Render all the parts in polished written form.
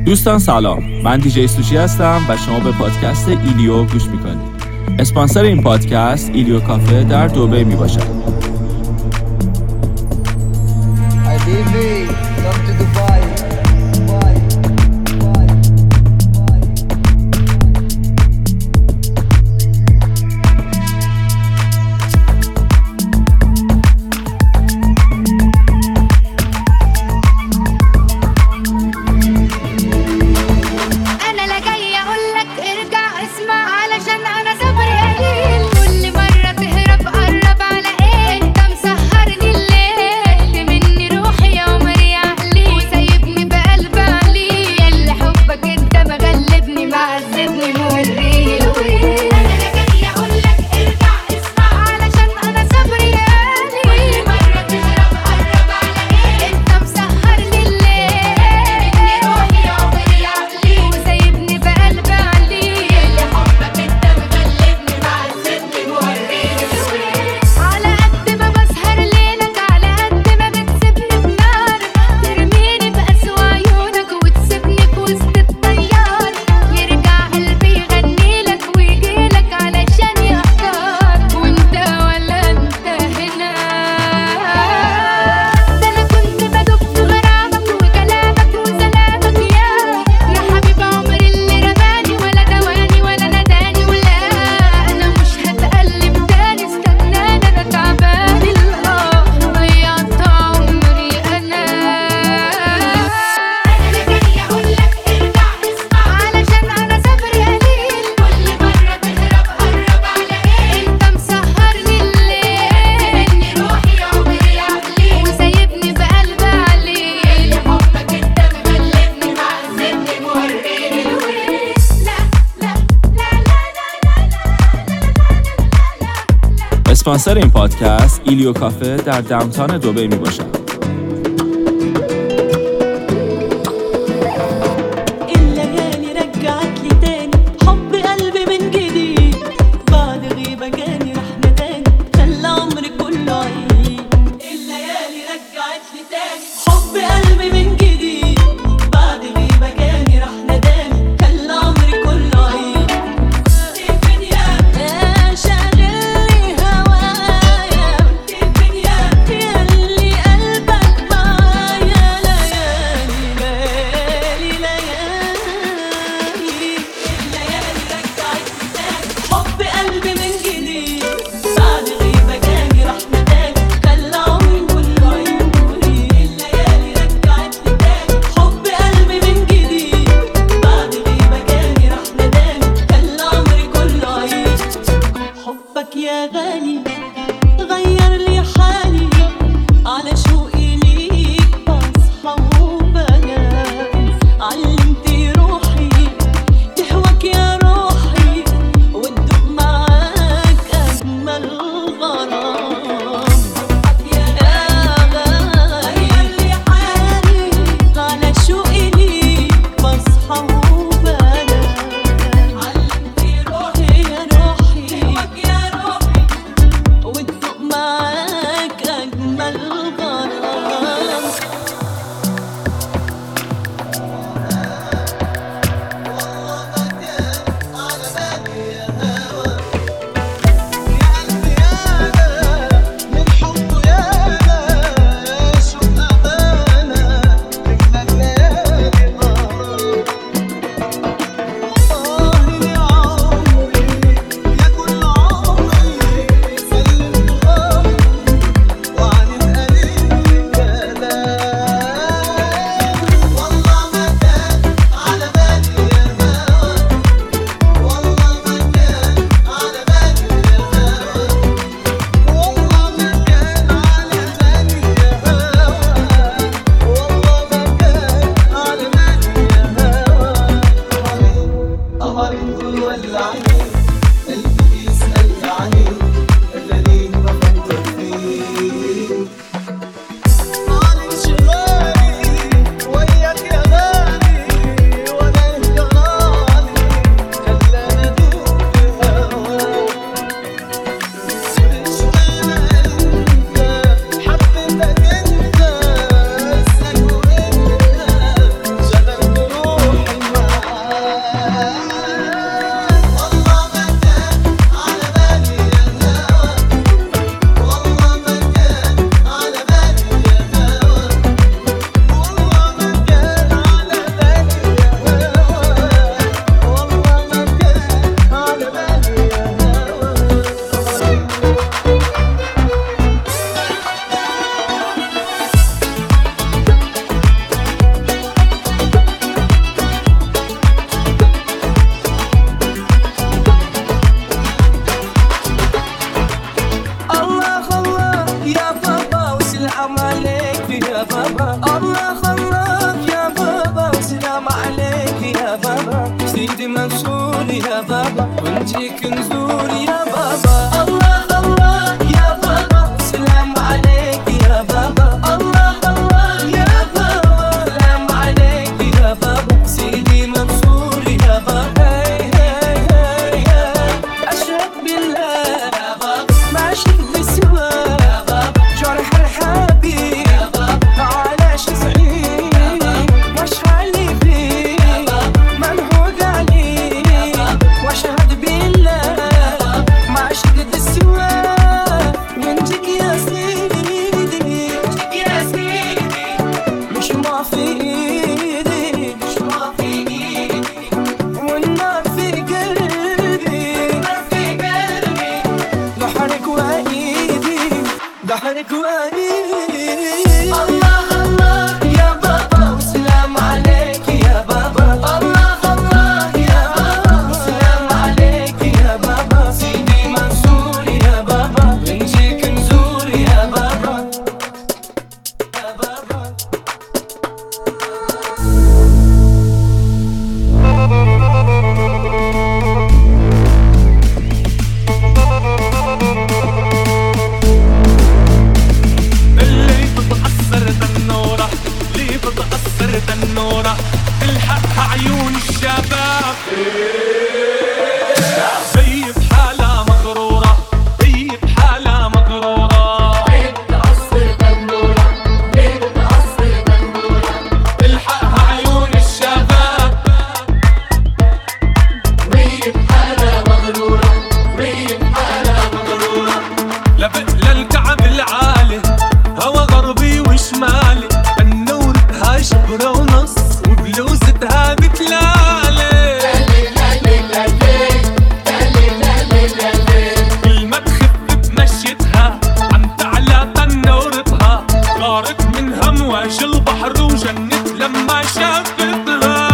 دوستان سلام، من دیجی سوشی هستم و شما به پادکست ایلیو گوش میکنید. اسپانسر این پادکست ایلیو کافه در دبی میباشد. اسپانسر این پادکست ایلیو کافه در داونتاون دبی میباشد. سلام عليك يا بابا. الله خلاك يا بابا، سلام عليك يا بابا. سيدي منصور يا بابا، ونجيك نزور يا بابا. الله خلاك يا بابا، سلام عليك يا بابا. الله خلاك يا بابا، سلام عليك يا بابا. سيدي منصور يا بابا. أشهد بالله يا بابا، ما شفت سوى يا بابا. جرح الحبيب يا بابا، معلش سعيد وش خلي فيه منهوج عليه. واشهد بالله ما شفت سوى منجيك يا سيدي، منجيك يا سيدي. مش ما في ايدي، مش ما في ايدي، والنار في قلبي، النار في قلبي. ضحرك وايدي، ضحرك وايدي. الله الله يا بابا، وسلام عليك يا بابا. الله الله يا بابا، وسلام عليك يا بابا. سيدي منصور يا بابا، بنجيك نزور يا بابا، يا بابا. اللي بتأثر تنورة، اللي بتأثر تنورة، الحقها عيون الشباب. هي بحالها مغرورة، هي بحالها مغرورة. ليه بتأثر تنورة، ليه بتأثر تنورة، الحقها عيون الشباب. وهي بحالها مغرورة، وهي بحالها مغرورة. لبق للكعب العالي، هوا غربي وشمالي. تنورتها شبرة ونص، وبلوزتها بتلالي. كل ما تخف بمشيتها، عم تعلى تنورتها. غارت من همواج البحر وجنت لما شافتها.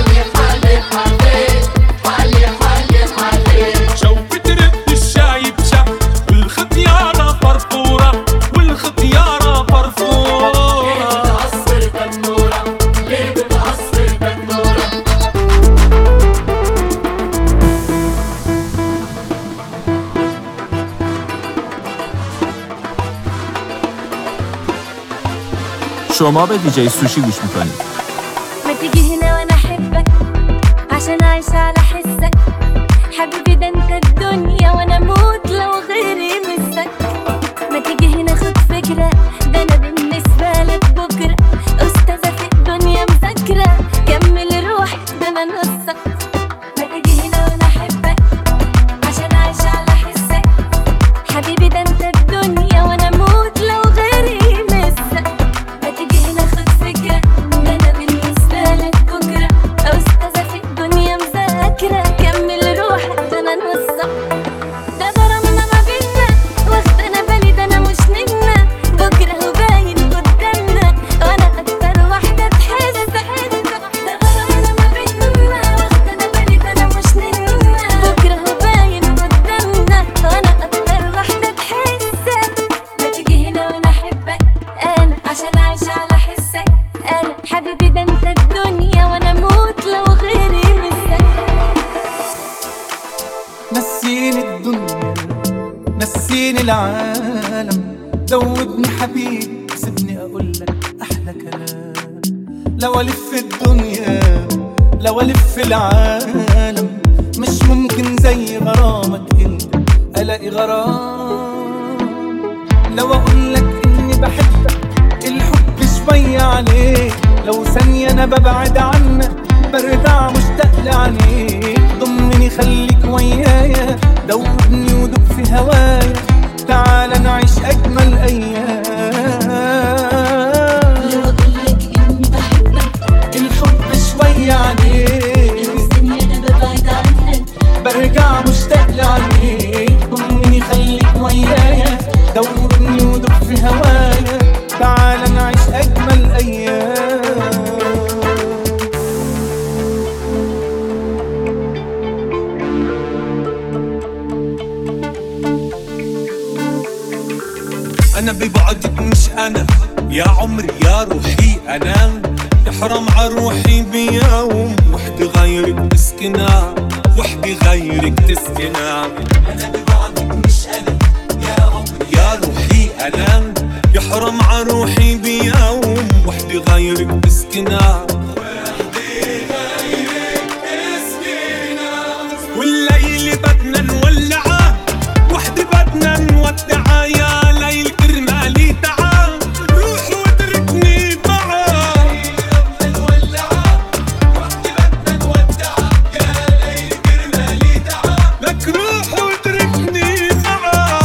شو بترد الشاي بشف، والختيارة فرفورة، والختيارة فرفورة. ليه بتأثر تنورة، ليه بتأثر تنورة. شما به دیجی سوشی گوش میکنید. ما تيجي هنا وانا احبك، عشان اعيش على حسك. حبيبي ده انت الدنيا، وانا اموت لو غيري مسك. ما تيجي هنا خد فكرة، ده انا بالنسبة لك بكرة استاذة في الدنيا مذاكرة. كمل روح ده انا نصك. ما تيجي هنا وانا احبك، عشان اعيش على حسك. حبيبي ده انت الدنيا، وانا اموت لو غيري مسك. ما تيجي هنا خد فكرة، ده انا بالنسبة لك بكرة استاذة في الدنيا مذاكرة. كمل روحك ده انا نصك. ده غرامنا ما بينا، واخد انا بالي ده انا مش نجمة. بكرة هو باين قدامنا، وانا اكتر واحدة تحس. ده غرامنا ما بينا، واخد انا بالي ده انا مش نجمة. بكرة هو باين قدامنا، وانا اكتر واحدة تحس. ما تيجي هنا وانا احبك انا، عشان اعيش على حسك. انا حبيبي ده انت الدنيا، وانا اموت لو غيري مسك. نسيني الدنيا، نسيني العالم. دوبني حبيبي، سيبني اقولك احلى كلام. لو الف الدنيا، لو الف العالم، مش ممكن زي غرامك انت الاقي غرام. لو اقولك اني بحبك، الحب شوية عليك. لو ثانية انا ببعد عنك، برجع مشتاق لعينيك. ضمني خليك ويايا، دوبني ودوب في هوايا. تعال نعيش اجمل ايام. لو اقولك اني بحبك، الحب شوية عليك. لو ثانية انا ببعد عنك، برجع مشتاق لعينيك. ضمني خليك ويايا، دوبني ودوب في هوايا. تعال نعيش اجمل ايام. انا ببعد يا عمري يا روحي أنا يحرم عروحي بيوم وحدي غيرك تسكنها وحدي غيرك تسكنها. أنا ببعدك مش أنا يا عمري يا روحي أنا يحرم عروحي بيوم وحدي غيرك تسكنها وحدي غيرك تسكنها. والليل بدنا نولعه وحدي بدنا نودعه يا ليل كرمالي تعا روح واتركني معاه. بدنا نولعه وحدي بدنا نودعه يا ليل كرمالي تعا لك روح واتركني معاه.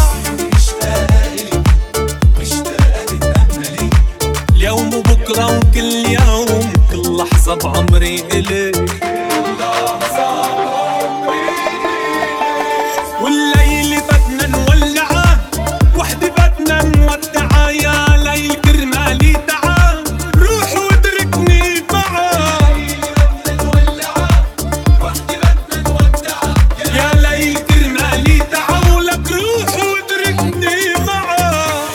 مشتاقة تتأملي اليوم وبكرة وكل يوم كل لحظة بعمري إليك. والليل بدنا نولعه وحدي بدنا نودعه يا ليل كرمالي تعا روح واتركني معاه. بدنا نولعه وحدي بدنا نودعه يا ليل كرمالي تعا ولك روح واتركني معاه.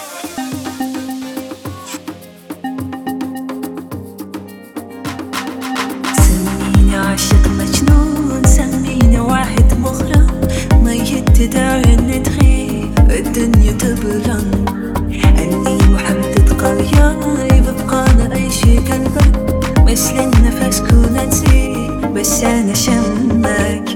سميني عاشق مجنون سميني واحد مغرم ميت تدعي ندغي الدنيا تبرم. أني محدد قرية يبقى نعيش قلبك مثل النفس كون نسي بس أنا شمك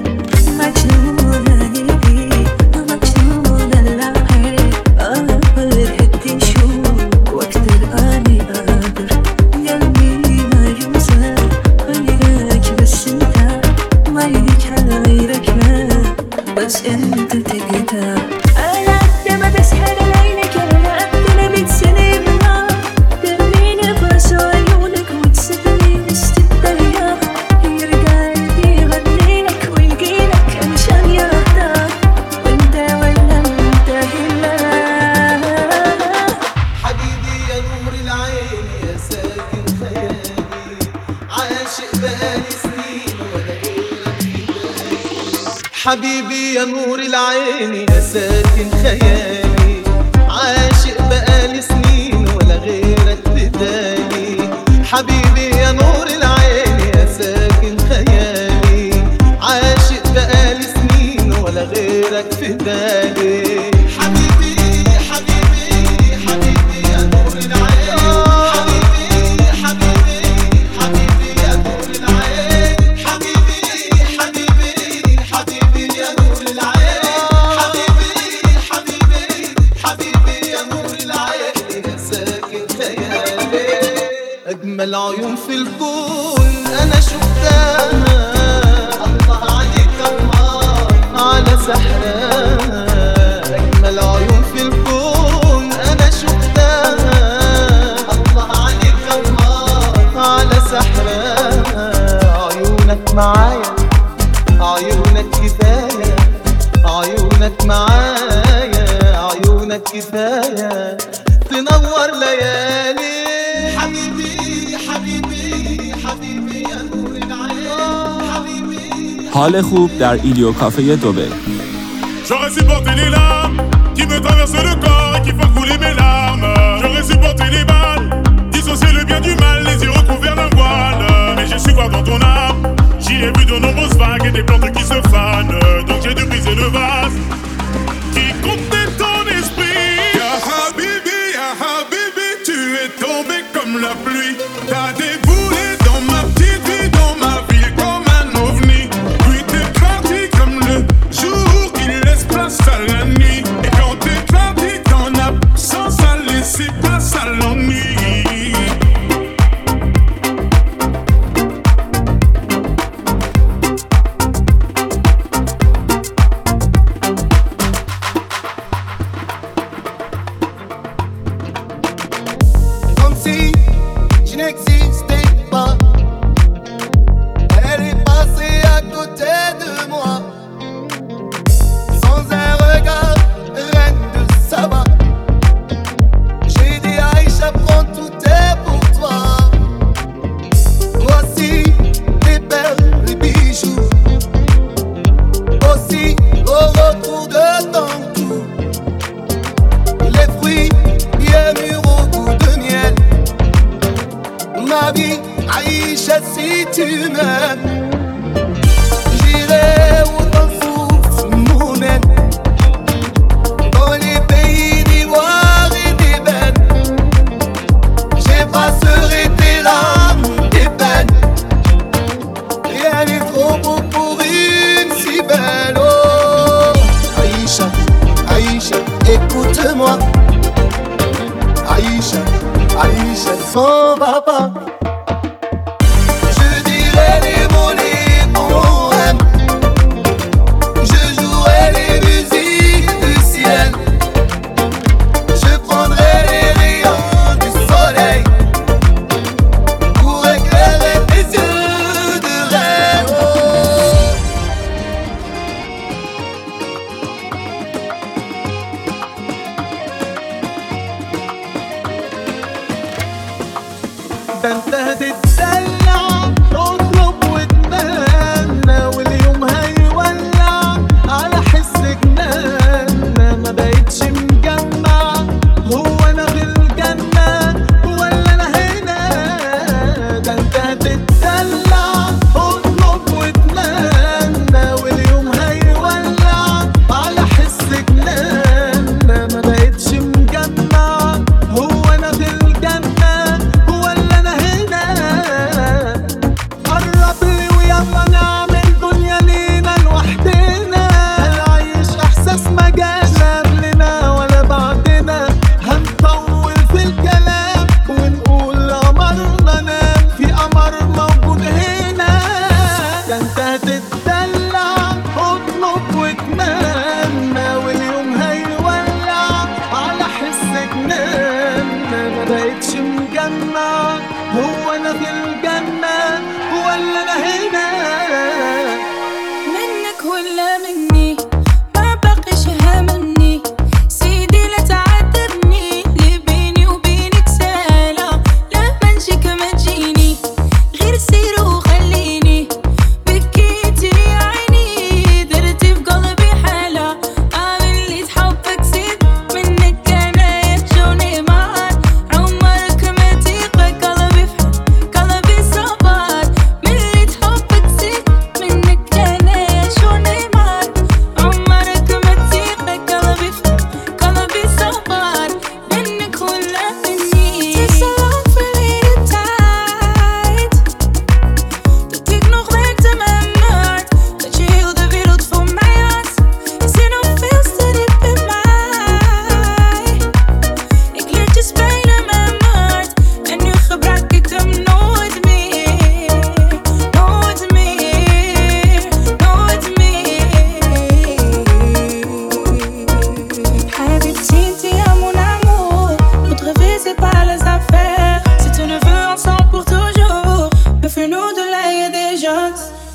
مجنونة ليك مجنونة لعيك أنا فرحتي شوق وأكتر أني أقدر قلبي ما ينسى غيرك بس انت ما يليك على غيرك ما بس انت تقدر. انا قد ما بسحر عينك انا قد ما بتسني بالنار ترميني برس عيونك وتسدني وسط الدنيا. يرجع قلبي يغنيلك ويجيلك عشان يرضاك وانت ولا انت هلا. حبيبي يا نور العين يا ساكن خيالي عاشق بقالي سنين ولا غيرك في بالي. حبيبي يا نور العين يا ساكن خيالي عاشق بقالي سنين ولا غيرك في بالي. حبيبي يا نور العين يا ساكن خيالي عاشق بقالي سنين ولا غيرك في بالي. حبيبي حبيبي حبيبي يا نور العين حبيبي حبيبي حبيبي يا نور العين حبيبي حبيبي حبيبي يا نور العين حبيبي حبيبي حبيبي يا نور العين يا ساكن خيالي. أجمل عيون في الكون أنا شفتها الله عليك الله على سحرها. أجمل عيون في الكون أنا شفتها الله عليك الله على سحرها. عيونك معايا عيونك كفاية عيونك معايا عيونك كفاية تنور ليالي. حبيبي حبيبي حبيبي يا نور العين حبيبي. حال خوب در ایلیو کافه دبی. J'aurais supporté les larmes qui me traversent le corps et qui font couler mes larmes. J'aurais supporté les balles, dissocier le bien du mal, les yeux recouverts d'un voile. Mais j'ai su voir dans ton âme, j'y ai vu de nombreuses vagues et des plantes qui se fanent. Donc j'ai dû briser le vase qui contenait ton esprit. Ya Habibi, tu es tombé comme la pluie. T'as déboulé dans ma petite vie, dans ma ville comme un ovni. Puis t'es parti comme le jour qui laisse place à la nuit. Et quand t'es parti, ton absence a laissé place à l'ennui. Comme si je n'existais pas. Elle est passée à côté de moi. Sans un regard, reine de Saba. J'ai dit Aïcha, prends tout est pour toi. Voici les perles, les bijoux. Aussi au retour de ton cou. Les fruits bien mûrs au goût de miel. ma vie, Aïcha si tu m'aimes. J'irai où ton souffle nous mène, dans les pays d'ivoire et d'ébène. J'effacerai tes larmes, tes peines. Rien n'est trop beau pour une si belle. Oh Aïcha, Aïcha, écoute-moi. Aïcha, Aïcha, son papa. Je dirai les mots, les poèmes. Je jouerai les musiques du ciel. Je prendrai les rayons du soleil pour éclairer tes yeux de rêve. ده انت هتتدلع اطلب واتمنى واليوم هيولع على حس جنان. ما بقتش مجمع هو انا في الجنة ولا انا هنا. ده انت هتتدلع اطلب واتمنى واليوم هيولع على حس جنان. ما بقتش مجمع هو انا في الجنة ولا انا هنا. قرب لي ويلا نعمل دنيا لينا لوحدنا. هنعيش احساس ما جاش قبلنا ولا بعدنا. هنطول في الكلام ونقول قمرنا نام في قمر موجود هنا. ده انت هتتدلع اطلب واتمنى واليوم هيولع على حس جنان. ما بقتش مجمع هو انا في الجنة ولا انا هنا. منك ولا مني ما بقيش هاممني. سيدي لا تعاتبني اللي بيني وبينك سالة. لا منجيك ما تجيني غير سير وخليني. بكيتي عيني درتي في قلبي حالة. اللي تحبك زيد منك انا يجوني معاك. عمرك ما تيقى قلبي في قلبي صبر. من اللي تحبك زيد منك انا يجوني معاك. عمرك ما تيقى قلبي في قلبي صبر. منك ولا مني. Takes so long for me to tide. Dat ik nog werkte met mijn hart. Dat je heel de wereld voor mij had. Je zit nog veel te diep in mij. Ik leer je spelen met mijn hart. En nu gebruik ik hem nooit meer. Nooit meer. Nooit meer. Habibti, ti à mon amour. Notre vie c'est pas les affaires. Si tu ne veux ensemble pour toujours, me fais-nous de l'ail et des gens.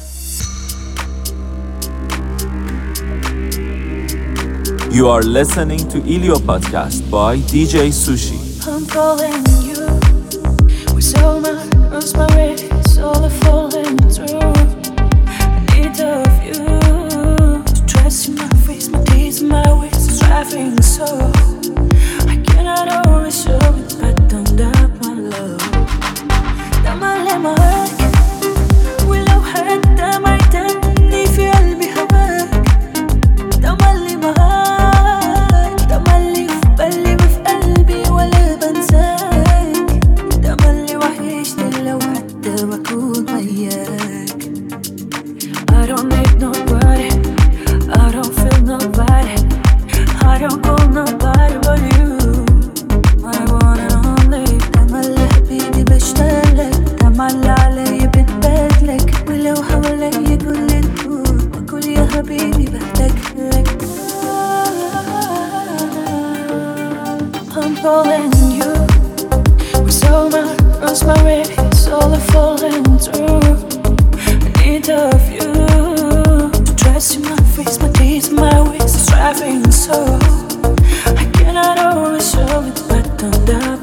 You are listening to Ilio Podcast by DJ Sushi. I'm calling you with so much inspiration, all the falling through. I need of you to trust in my face, my deeds, my ways, striving so. I cannot always show it, but don't doubt my love. Don't let my heart ولو حتى ما يتمني في قلبي هواك. تملي معاك، تملي في بالي وفي قلبي ولا بنساك. تملي وحشني لو حتى بكون وياك. I don't need nobody, I don't feel nobody, I don't call nobody but you. My one and only. تملي حبيبي بشتاقلك، تملي علي بتبادلك. ولو حواليا كل النور بقول يا حبيبي بحتاجلك. I'm calling you with so much inspiration, all the falling through. I need of you to trust in my face, my deeds, my ways, striving so. I cannot always show it, but don't doubt